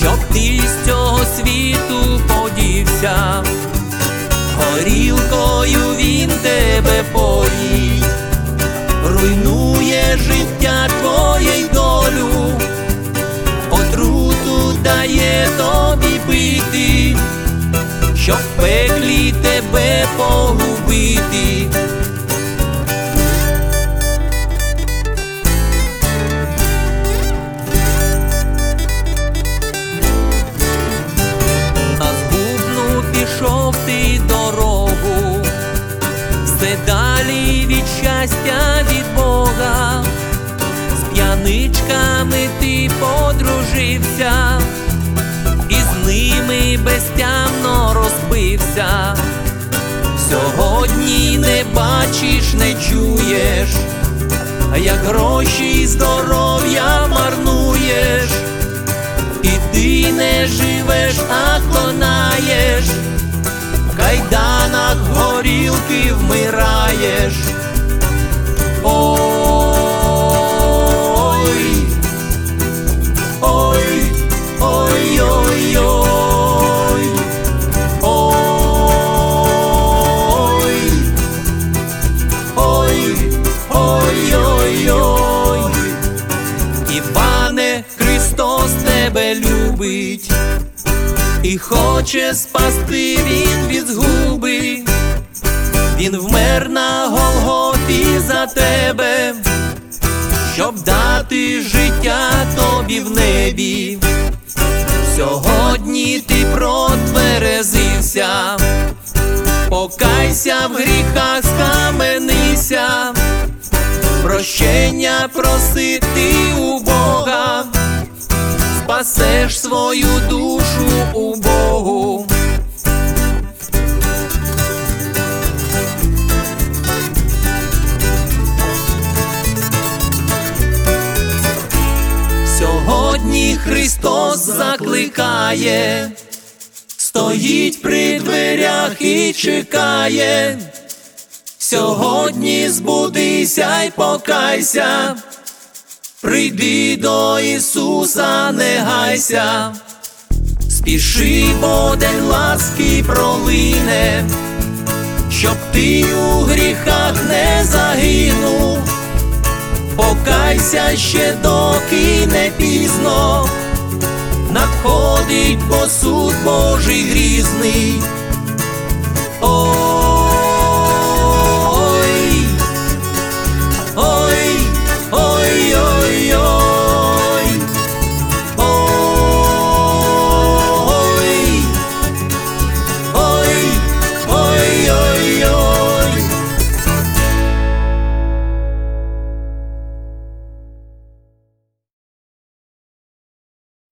щоб ти з цього світу подівся. Горілкою він тебе поїть, руйнує життя твоє й долю, отруту дає тобі пити, щоб в пеклі тебе погубити. На згубну пішов ти дорогу, все далі від щастя, від Бога. З п'яничками ти подружився, і з ними безтямно розбився. Сьогодні не бачиш, не чуєш, як гроші й здоров'я марнуєш. І ти не живеш, а конаєш, в кайданах горілки вмираєш. Ой, ой, ой, ой, ой, ой, ой, ой, ой. Іване, Христос тебе любить і хоче спасти він від згуби. Він вмер на Голгофі за тебе, щоб дати життя тобі в небі. Сьогодні ти протверезився, покайся в гріхах, схаменися, прощення проси ти у Бога, спасеш свою душу у Богу. Сьогодні Христос закликає, стоїть при дверях і чекає. Сьогодні збудися й покайся, прийди до Ісуса, не гайся. Спіши, бо день ласки пролине, щоб ти у гріхах не загинув. Покайся ще, доки не пізно, надходить бо суд Божий грізний.